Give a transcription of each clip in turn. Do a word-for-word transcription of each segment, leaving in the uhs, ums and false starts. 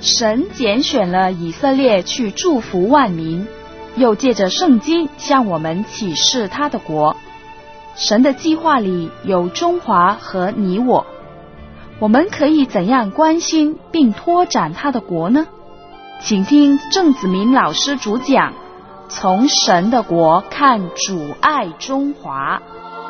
神拣选了以色列去祝福万民，又借着圣经向我们启示他的国。神的计划里有中华和你我，我们可以怎样关心并拓展他的国呢？请听郑子明老师主讲，从神的国看主爱中华。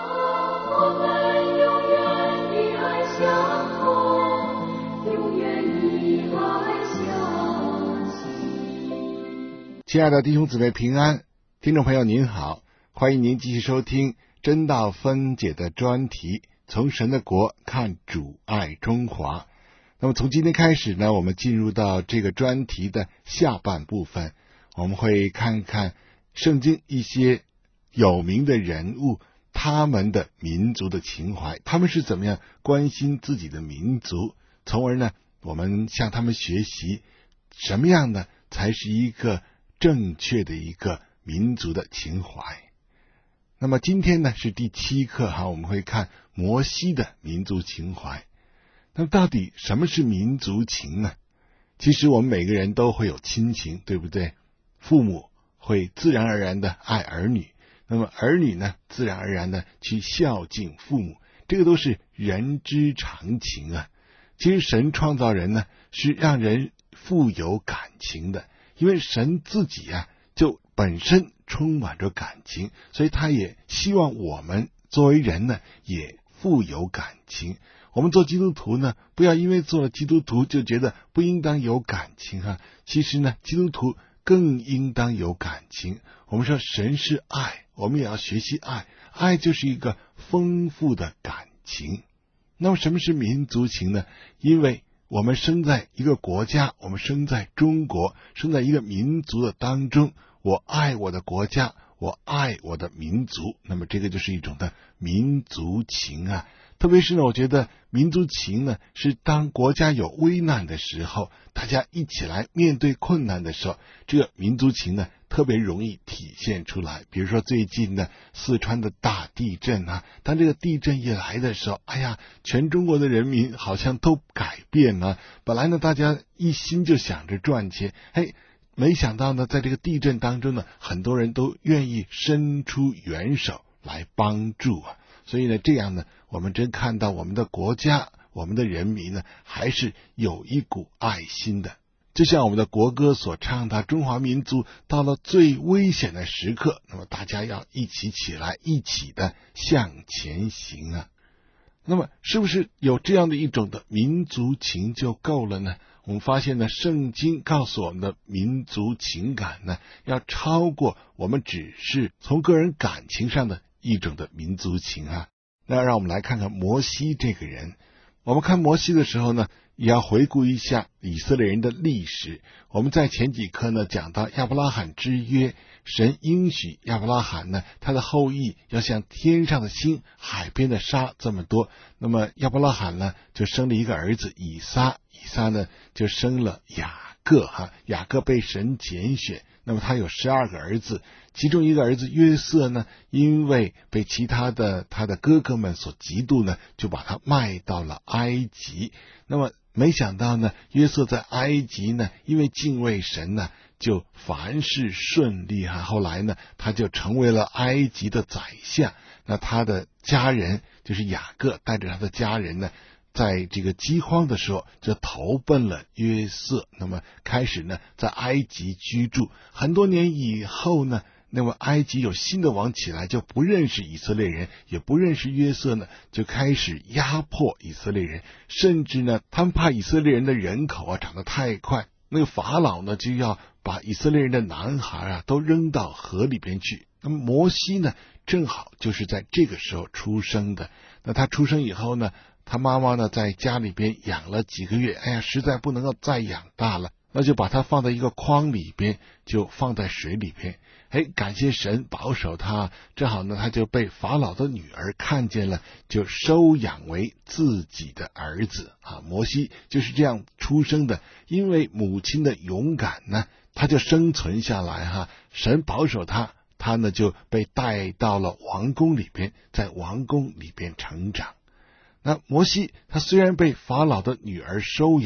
亲爱的弟兄姊妹平安，听众朋友您好，欢迎您继续收听真道分解的专题，从神的国看主爱中华。那么从今天开始呢，我们进入到这个专题的下半部分，我们会看看圣经一些有名的人物，他们的民族的情怀，他们是怎么样关心自己的民族，从而呢我们向他们学习什么样的才是一个正确的一个民族的情怀。那么今天呢是第七课哈，我们会看摩西的民族情怀。那么到底什么是民族情呢？其实我们每个人都会有亲情，对不对？父母会自然而然的爱儿女，那么儿女呢自然而然的去孝敬父母，这个都是人之常情啊。其实神创造人呢是让人富有感情的，因为神自己啊就本身充满着感情，所以他也希望我们作为人呢也富有感情。我们做基督徒呢，不要因为做了基督徒就觉得不应当有感情啊。其实呢，基督徒更应当有感情。我们说神是爱，我们也要学习爱，爱就是一个丰富的感情。那么什么是民族情呢？因为我们生在一个国家，我们生在中国，生在一个民族的当中，我爱我的国家，我爱我的民族，那么这个就是一种的民族情啊。特别是呢，我觉得民族情呢，是当国家有危难的时候，大家一起来面对困难的时候，这个民族情呢特别容易体现出来。比如说最近的四川的大地震啊，当这个地震一来的时候，哎呀，全中国的人民好像都改变了。本来呢，大家一心就想着赚钱，嘿，没想到呢，在这个地震当中呢，很多人都愿意伸出援手来帮助啊。所以呢，这样呢，我们真看到我们的国家，我们的人民呢，还是有一股爱心的。就像我们的国歌所唱的，中华民族到了最危险的时刻，那么大家要一起起来，一起的向前行啊。那么是不是有这样的一种的民族情就够了呢？我们发现呢，圣经告诉我们的民族情感呢，要超过我们只是从个人感情上的一种的民族情啊。那让我们来看看摩西这个人。我们看摩西的时候呢，也要回顾一下以色列人的历史。我们在前几课呢讲到亚伯拉罕之约，神应许亚伯拉罕呢，他的后裔要像天上的星、海边的沙这么多。那么亚伯拉罕呢就生了一个儿子以撒，以撒呢就生了雅各哈，雅各被神拣选，那么他有十二个儿子，其中一个儿子约瑟呢，因为被其他的他的哥哥们所嫉妒呢，就把他卖到了埃及。那么没想到呢，约瑟在埃及呢，因为敬畏神呢，就凡事顺利哈。后来呢，他就成为了埃及的宰相。那他的家人就是雅各带着他的家人呢，在这个饥荒的时候就投奔了约瑟，那么开始呢在埃及居住。很多年以后呢，那么埃及有新的王起来，就不认识以色列人，也不认识约瑟呢，就开始压迫以色列人，甚至呢他们怕以色列人的人口啊长得太快，那个法老呢就要把以色列人的男孩啊都扔到河里边去。那么摩西呢正好就是在这个时候出生的。那他出生以后呢，他妈妈呢在家里边养了几个月，哎呀，实在不能够再养大了，那就把他放在一个筐里边，就放在水里边。哎，感谢神保守他，正好呢他就被法老的女儿看见了，就收养为自己的儿子啊。摩西就是这样出生的，因为母亲的勇敢呢，他就生存下来哈。神保守他，他呢就被带到了王宫里边，在王宫里边成长。那摩西他虽然被法老的女儿收养，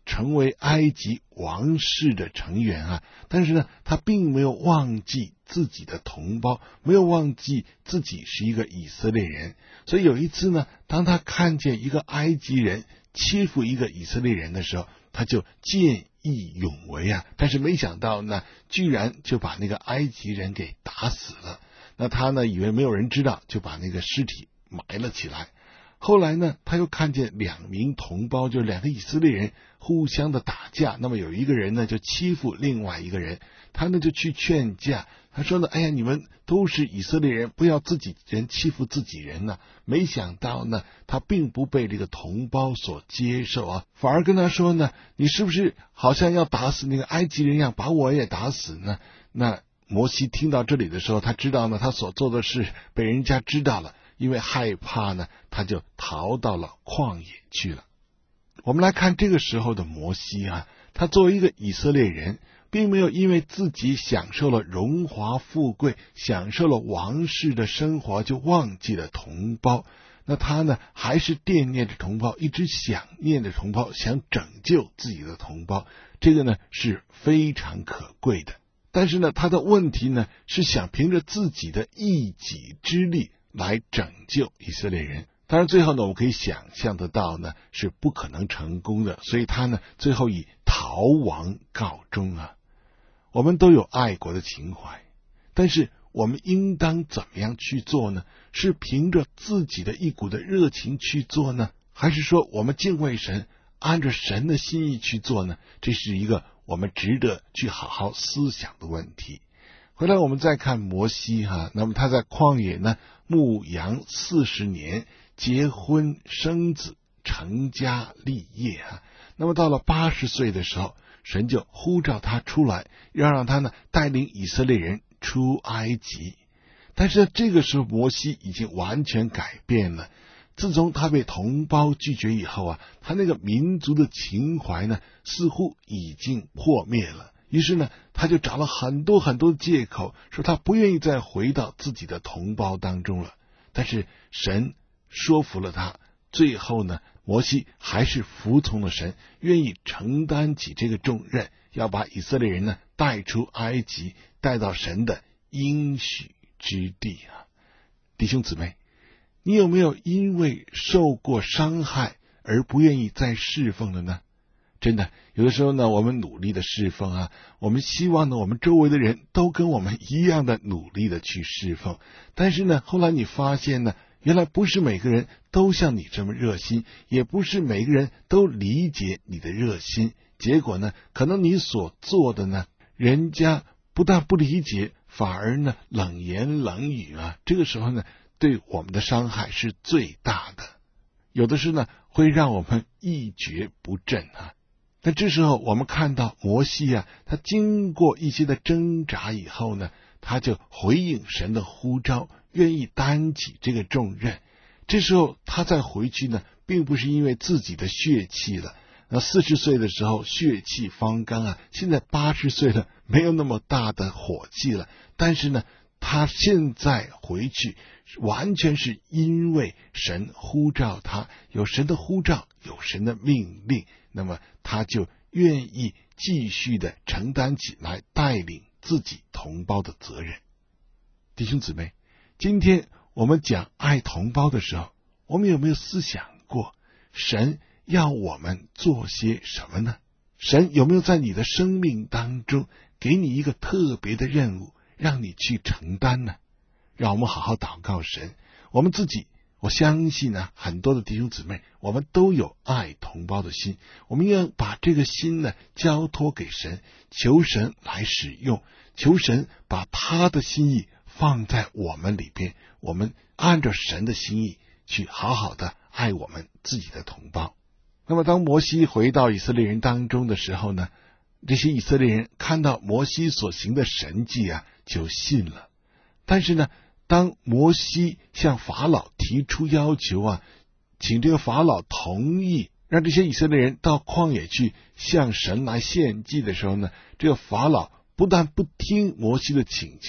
成为埃及王室的成员啊，但是呢，他并没有忘记自己的同胞，没有忘记自己是一个以色列人。所以有一次呢，当他看见一个埃及人欺负一个以色列人的时候，他就见义勇为啊，但是没想到呢，居然就把那个埃及人给打死了。那他呢，以为没有人知道，就把那个尸体埋了起来。后来呢，他又看见两名同胞，就两个以色列人互相的打架，那么有一个人呢就欺负另外一个人，他呢就去劝架，他说呢，哎呀，你们都是以色列人，不要自己人欺负自己人呢、啊。没想到呢，他并不被这个同胞所接受啊，反而跟他说呢，你是不是好像要打死那个埃及人一样，把我也打死呢？那摩西听到这里的时候，他知道呢，他所做的事被人家知道了，因为害怕呢，他就逃到了旷野去了。我们来看这个时候的摩西啊，他作为一个以色列人，并没有因为自己享受了荣华富贵，享受了王室的生活，就忘记了同胞。那他呢，还是惦念着同胞，一直想念着同胞，想拯救自己的同胞，这个呢是非常可贵的。但是呢，他的问题呢，是想凭着自己的一己之力来拯救以色列人。当然最后呢，我们可以想象得到呢，是不可能成功的，所以他呢，最后以逃亡告终啊。我们都有爱国的情怀，但是我们应当怎么样去做呢？是凭着自己的一股的热情去做呢，还是说我们敬畏神，按着神的心意去做呢？这是一个我们值得去好好思想的问题。回来我们再看摩西哈、啊，那么他在旷野呢牧羊四十年，结婚生子，成家立业啊。那么到了八十岁的时候，神就呼召他出来，要让他呢带领以色列人出埃及。但是这个时候摩西已经完全改变了。自从他被同胞拒绝以后啊，他那个民族的情怀呢似乎已经破灭了。于是呢，他就找了很多很多的借口，说他不愿意再回到自己的同胞当中了。但是神说服了他，最后呢，摩西还是服从了神，愿意承担起这个重任，要把以色列人呢带出埃及，带到神的应许之地啊。弟兄姊妹，你有没有因为受过伤害而不愿意再侍奉了呢？真的，有的时候呢，我们努力的侍奉啊，我们希望呢，我们周围的人都跟我们一样的努力的去侍奉。但是呢，后来你发现呢，原来不是每个人都像你这么热心，也不是每个人都理解你的热心。结果呢，可能你所做的呢，人家不但不理解，反而呢冷言冷语啊。这个时候呢，对我们的伤害是最大的，有的是呢会让我们一蹶不振啊。但这时候我们看到摩西啊，他经过一些的挣扎以后呢，他就回应神的呼召，愿意担起这个重任。这时候他再回去呢，并不是因为自己的血气了。那四十岁的时候血气方刚啊，现在八十岁了，没有那么大的火气了。但是呢，他现在回去完全是因为神呼召他，有神的呼召，有神的命令，那么他就愿意继续的承担起来，带领自己同胞的责任。弟兄姊妹，今天我们讲爱同胞的时候，我们有没有思想过神要我们做些什么呢？神有没有在你的生命当中给你一个特别的任务，让你去承担呢？让我们好好祷告神。我们自己，我相信呢，很多的弟兄姊妹，我们都有爱同胞的心，我们要把这个心呢交托给神，求神来使用，求神把他的心意放在我们里边，我们按照神的心意去好好的爱我们自己的同胞。那么当摩西回到以色列人当中的时候呢，这些以色列人看到摩西所行的神迹啊，就信了。但是呢，当摩西向法老提出要求啊，请这个法老同意让这些以色列人到旷野去向神来献祭的时候呢，这个法老不但不听摩西的请求，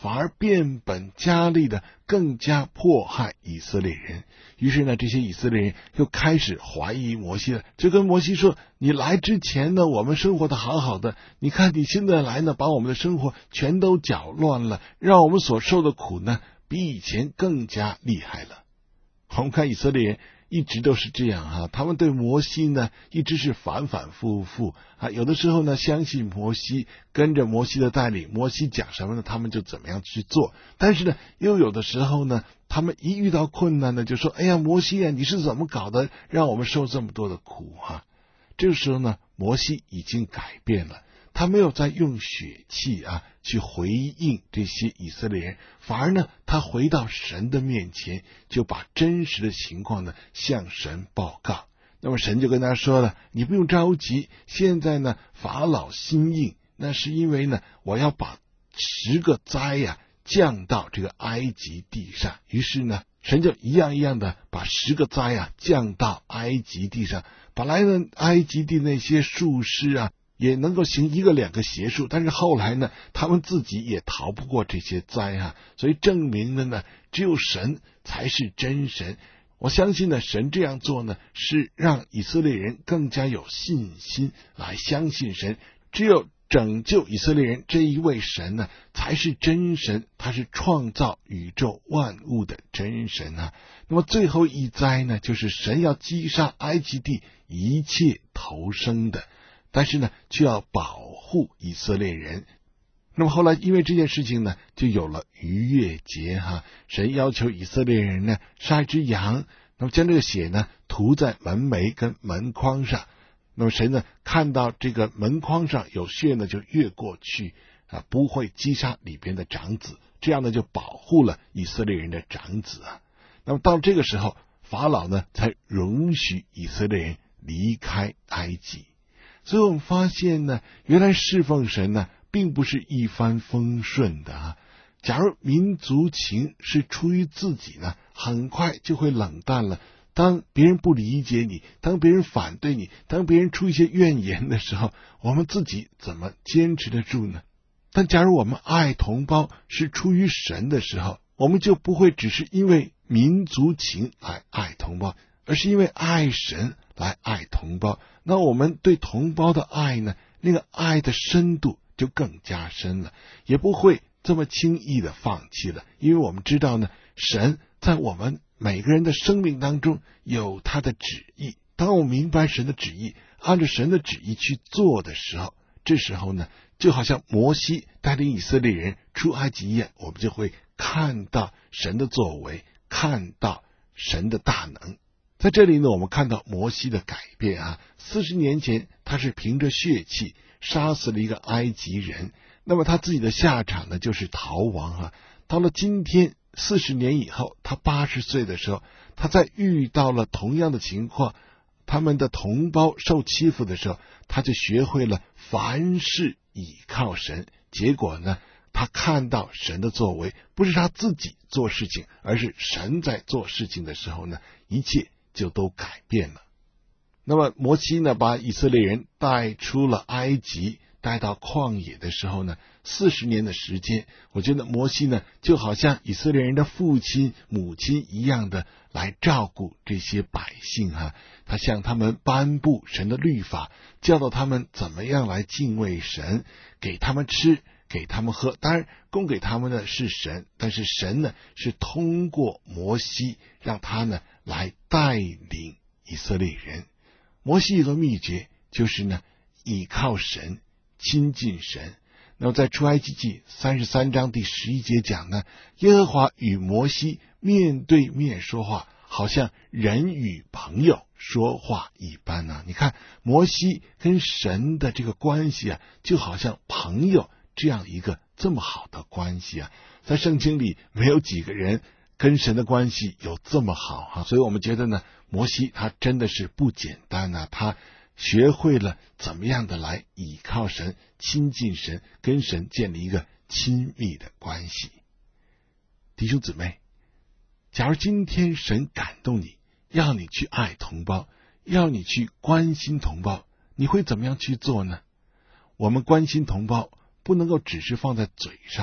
反而变本加厉的更加迫害以色列人。于是呢，这些以色列人又开始怀疑摩西了，就跟摩西说，你来之前呢，我们生活的好好的，你看你现在来呢，把我们的生活全都搅乱了，让我们所受的苦呢比以前更加厉害了。我们看以色列人一直都是这样啊，他们对摩西呢一直是反反复复啊，有的时候呢相信摩西，跟着摩西的带领，摩西讲什么呢，他们就怎么样去做。但是呢，又有的时候呢，他们一遇到困难呢，就说：“哎呀，摩西啊，你是怎么搞的，让我们受这么多的苦啊？”这个时候呢，摩西已经改变了。他没有再用血气啊去回应这些以色列人，反而呢，他回到神的面前，就把真实的情况呢向神报告。那么神就跟他说了：“你不用着急，现在呢法老心硬，那是因为呢我要把十个灾呀、啊、降到这个埃及地上。”于是呢，神就一样一样的把十个灾啊降到埃及地上。本来呢，埃及地那些术士啊，也能够行一个两个邪术，但是后来呢，他们自己也逃不过这些灾啊，所以证明了呢，只有神才是真神。我相信呢，神这样做呢，是让以色列人更加有信心来相信神。只有拯救以色列人这一位神呢，才是真神，他是创造宇宙万物的真神啊。那么最后一灾呢，就是神要击杀埃及地一切投生的，但是呢，却要保护以色列人。那么后来因为这件事情呢，就有了逾越节哈，神要求以色列人呢杀一只羊，那么将这个血呢涂在门楣跟门框上。那么神呢看到这个门框上有血呢，就越过去啊，不会击杀里边的长子，这样呢就保护了以色列人的长子啊。那么到这个时候，法老呢才容许以色列人离开埃及。所以我们发现呢，原来侍奉神呢并不是一帆风顺的啊。假如民族情是出于自己呢，很快就会冷淡了。当别人不理解你，当别人反对你，当别人出一些怨言的时候，我们自己怎么坚持得住呢？但假如我们爱同胞是出于神的时候，我们就不会只是因为民族情来爱同胞，而是因为爱神来爱同胞。那我们对同胞的爱呢，那个爱的深度就更加深了，也不会这么轻易的放弃了。因为我们知道呢，神在我们每个人的生命当中有他的旨意。当我们明白神的旨意，按照神的旨意去做的时候，这时候呢，就好像摩西带领以色列人出埃及一样，我们就会看到神的作为，看到神的大能。在这里呢，我们看到摩西的改变啊。四十年前他是凭着血气杀死了一个埃及人，那么他自己的下场呢就是逃亡啊。到了今天四十年以后，他八十岁的时候，他在遇到了同样的情况，他们的同胞受欺负的时候，他就学会了凡事倚靠神。结果呢，他看到神的作为，不是他自己做事情，而是神在做事情的时候呢，一切就都改变了。那么摩西呢，把以色列人带出了埃及，带到旷野的时候呢，四十年的时间，我觉得摩西呢，就好像以色列人的父亲母亲一样的来照顾这些百姓啊。他向他们颁布神的律法，教导他们怎么样来敬畏神，给他们吃，给他们喝。当然供给他们的是神，但是神呢是通过摩西让他呢来带领以色列人。摩西有个秘诀，就是呢倚靠神，亲近神。那么在出埃及记三十三章第十一节讲呢，耶和华与摩西面对面说话，好像人与朋友说话一般啊。你看摩西跟神的这个关系啊，就好像朋友这样一个这么好的关系啊。在圣经里没有几个人跟神的关系有这么好啊，所以我们觉得呢，摩西他真的是不简单啊，他学会了怎么样的来倚靠神，亲近神，跟神建立一个亲密的关系。弟兄姊妹，假如今天神感动你，要你去爱同胞，要你去关心同胞，你会怎么样去做呢？我们关心同胞不能够只是放在嘴上，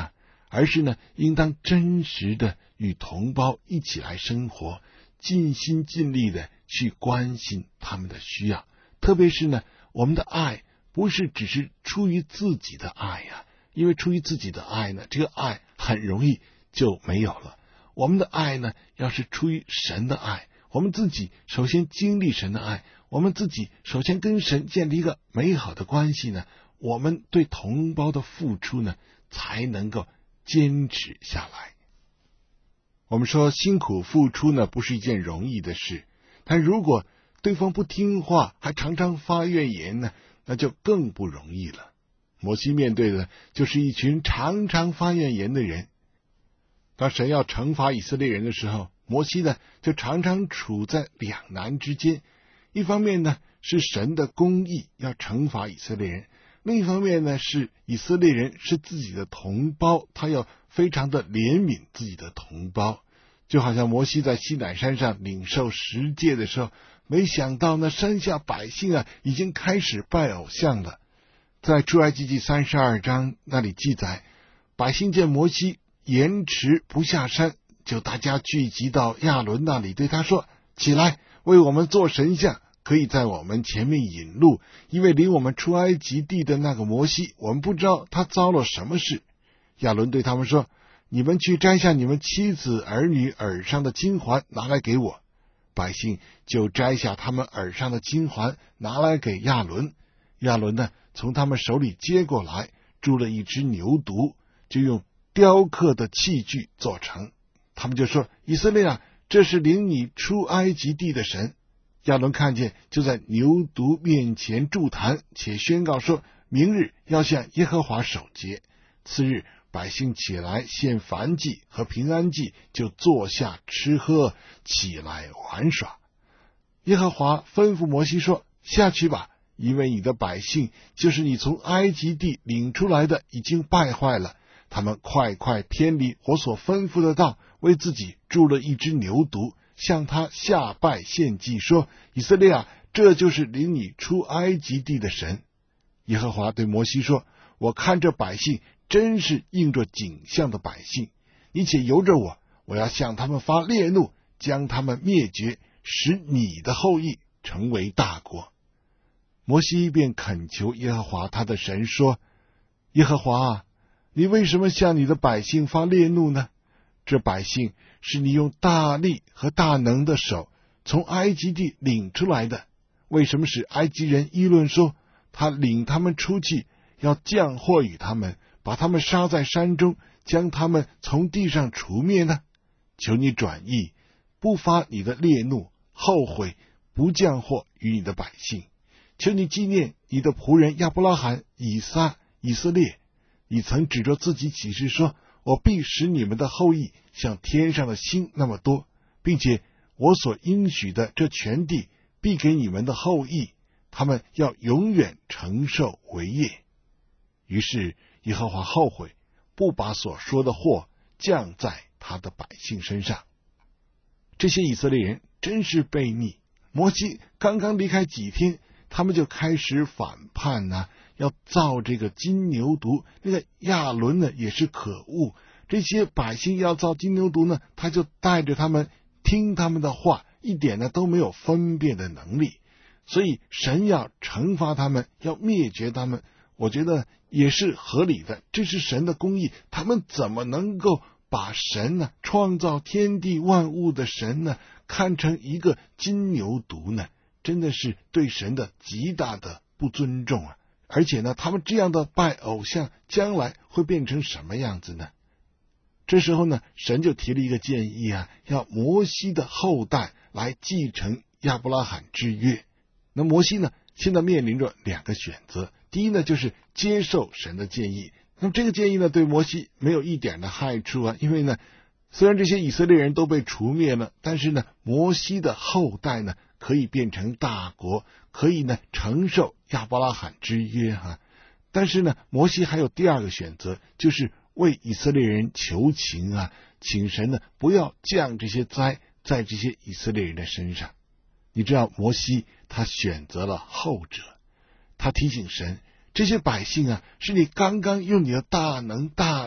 而是呢，应当真实的与同胞一起来生活，尽心尽力的去关心他们的需要。特别是呢，我们的爱不是只是出于自己的爱呀、啊，因为出于自己的爱呢，这个爱很容易就没有了。我们的爱呢，要是出于神的爱，我们自己首先经历神的爱，我们自己首先跟神建立一个美好的关系呢，我们对同胞的付出呢，才能够坚持下来。我们说辛苦付出呢，不是一件容易的事，但如果对方不听话，还常常发怨言呢，那就更不容易了。摩西面对的就是一群常常发怨言的人。当神要惩罚以色列人的时候，摩西呢就常常处在两难之间。一方面呢是神的公义要惩罚以色列人，另一方面呢是以色列人是自己的同胞，他要非常的怜悯自己的同胞。就好像摩西在西乃山上领受十诫的时候，没想到呢山下百姓啊已经开始拜偶像了。在出埃及记三十二章那里记载，百姓见摩西延迟不下山，就大家聚集到亚伦那里，对他说：起来，为我们做神像，可以在我们前面引路，因为领我们出埃及地的那个摩西，我们不知道他遭了什么事。亚伦对他们说：你们去摘下你们妻子儿女耳上的金环，拿来给我。百姓就摘下他们耳上的金环，拿来给亚伦。亚伦呢，从他们手里接过来，铸了一只牛犊，就用雕刻的器具做成。他们就说：以色列啊，这是领你出埃及地的神。亚伦看见，就在牛犊面前筑坛，且宣告说：明日要向耶和华守节。次日，百姓起来献燔祭和平安祭，就坐下吃喝，起来玩耍。耶和华吩咐摩西说：下去吧，因为你的百姓，就是你从埃及地领出来的，已经败坏了，他们快快偏离我所吩咐的道，为自己铸了一只牛犊，向他下拜献祭，说：以色列啊，这就是领你出埃及地的神。耶和华对摩西说：我看这百姓真是应着景象的百姓，你且由着我，我要向他们发烈怒，将他们灭绝，使你的后裔成为大国。摩西便恳求耶和华他的神说：耶和华啊，你为什么向你的百姓发烈怒呢？这百姓是你用大力和大能的手从埃及地领出来的，为什么使埃及人议论说，他领他们出去，要降祸与他们，把他们杀在山中，将他们从地上除灭呢？求你转意，不发你的烈怒，后悔不降祸与你的百姓。求你纪念你的仆人亚伯拉罕、以撒、以色列，你曾指着自己起誓说，我必使你们的后裔像天上的星那么多，并且我所应许的这全地必给你们的后裔，他们要永远承受为业。于是耶和华后悔，不把所说的祸降在他的百姓身上。这些以色列人真是悖逆，摩西刚刚离开几天，他们就开始反叛啊，要造这个金牛犊。那个亚伦呢也是可恶，这些百姓要造金牛犊呢，他就带着他们听他们的话，一点呢都没有分辨的能力。所以神要惩罚他们，要灭绝他们，我觉得也是合理的，这是神的公义。他们怎么能够把神呢，创造天地万物的神呢，看成一个金牛犊呢？真的是对神的极大的不尊重啊！而且呢，他们这样的拜偶像，将来会变成什么样子呢？这时候呢，神就提了一个建议啊，要摩西的后代来继承亚伯拉罕之约。那摩西呢，现在面临着两个选择。第一呢，就是接受神的建议。那么这个建议呢，对摩西没有一点的害处啊，因为呢，虽然这些以色列人都被除灭了，但是呢，摩西的后代呢，可以变成大国，可以呢承受亚伯拉罕之约哈、啊。但是呢，摩西还有第二个选择，就是为以色列人求情啊，请神呢不要降这些灾在这些以色列人的身上。你知道摩西他选择了后者，他提醒神，这些百姓啊，是你刚刚用你的大能大力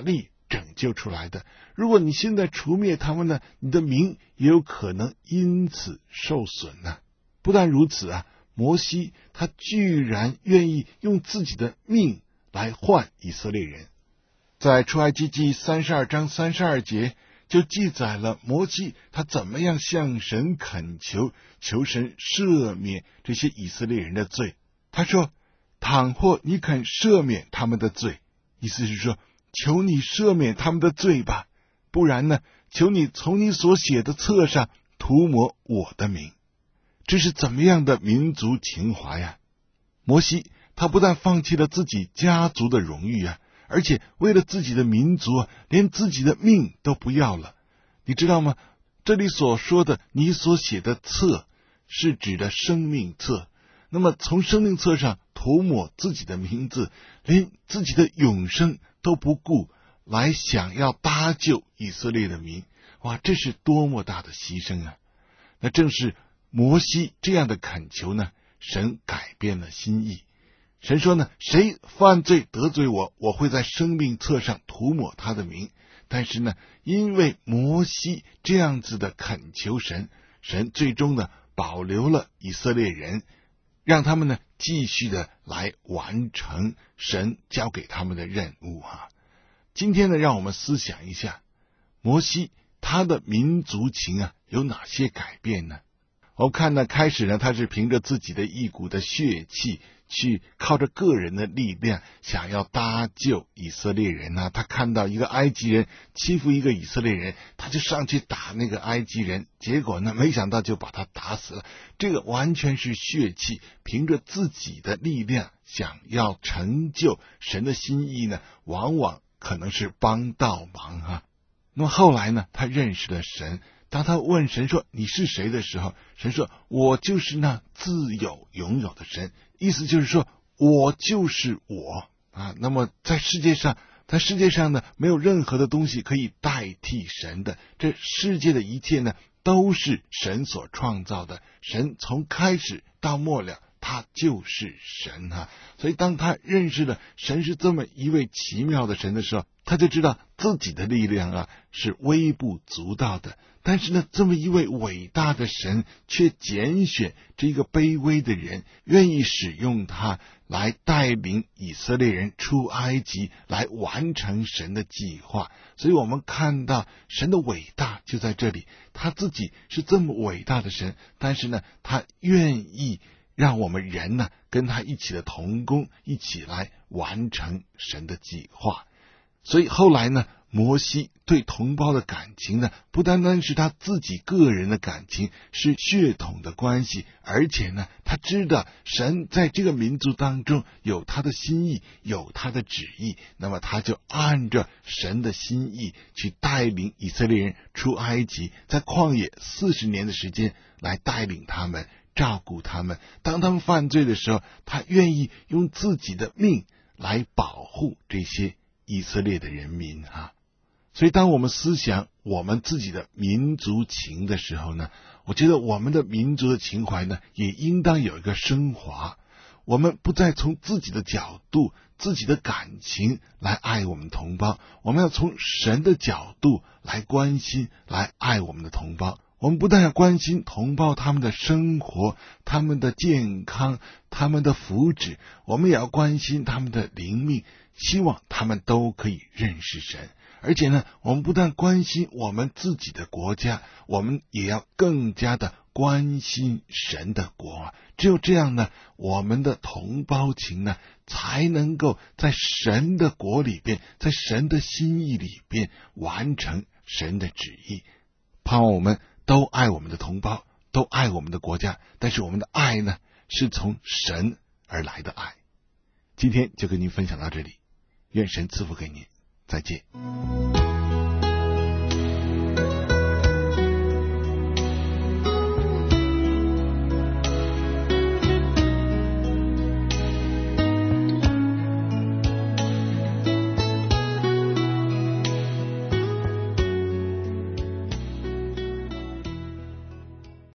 拯救出来的。如果你现在除灭他们呢，你的名也有可能因此受损呢。不但如此啊，摩西他居然愿意用自己的命来换以色列人。在出埃及记三十二章三十二节就记载了摩西他怎么样向神恳求，求神赦免这些以色列人的罪。他说，倘或你肯赦免他们的罪，意思是说，求你赦免他们的罪吧，不然呢，求你从你所写的册上涂抹我的名。这是怎么样的民族情怀呀？摩西他不但放弃了自己家族的荣誉啊，而且为了自己的民族啊，连自己的命都不要了。你知道吗？这里所说的你所写的册是指的生命册，那么从生命册上涂抹自己的名字，连自己的永生都不顾，来想要搭救以色列的民。哇，这是多么大的牺牲啊！那正是摩西这样的恳求呢，神改变了心意。神说呢，谁犯罪得罪我，我会在生命册上涂抹他的名。但是呢，因为摩西这样子的恳求神，神最终呢保留了以色列人，让他们呢继续的来完成神交给他们的任务啊。今天呢，让我们思想一下，摩西他的民族情啊有哪些改变呢？我们看呢，开始呢，他是凭着自己的一股的血气，去靠着个人的力量，想要搭救以色列人啊。他看到一个埃及人欺负一个以色列人，他就上去打那个埃及人，结果呢，没想到就把他打死了。这个完全是血气，凭着自己的力量想要成就神的心意呢，往往可能是帮倒忙啊。那么后来呢，他认识了神。当他问神说你是谁的时候，神说我就是那自有永有的神，意思就是说我就是我啊。那么在世界上在世界上呢，没有任何的东西可以代替神的，这世界的一切呢都是神所创造的，神从开始到末了他就是神啊。所以当他认识了神是这么一位奇妙的神的时候，他就知道自己的力量啊是微不足道的，但是呢，这么一位伟大的神却拣选这个卑微的人，愿意使用他来带领以色列人出埃及，来完成神的计划。所以我们看到神的伟大就在这里，他自己是这么伟大的神，但是呢，他愿意让我们人呢跟他一起的同工，一起来完成神的计划。所以后来呢，摩西对同胞的感情呢，不单单是他自己个人的感情，是血统的关系，而且呢，他知道神在这个民族当中有他的心意，有他的旨意，那么他就按着神的心意去带领以色列人出埃及，在旷野四十年的时间来带领他们，照顾他们。当他们犯罪的时候，他愿意用自己的命来保护这些以色列的人民啊。所以当我们思想我们自己的民族情的时候呢，我觉得我们的民族的情怀呢，也应当有一个升华。我们不再从自己的角度、自己的感情来爱我们同胞，我们要从神的角度来关心、来爱我们的同胞。我们不但要关心同胞他们的生活、他们的健康、他们的福祉，我们也要关心他们的灵命，希望他们都可以认识神。而且呢，我们不但关心我们自己的国家，我们也要更加的关心神的国。只有这样呢，我们的同胞情呢，才能够在神的国里边，在神的心意里边完成神的旨意。盼望我们都爱我们的同胞，都爱我们的国家，但是我们的爱呢，是从神而来的爱。今天就跟您分享到这里，愿神赐福给您，再见。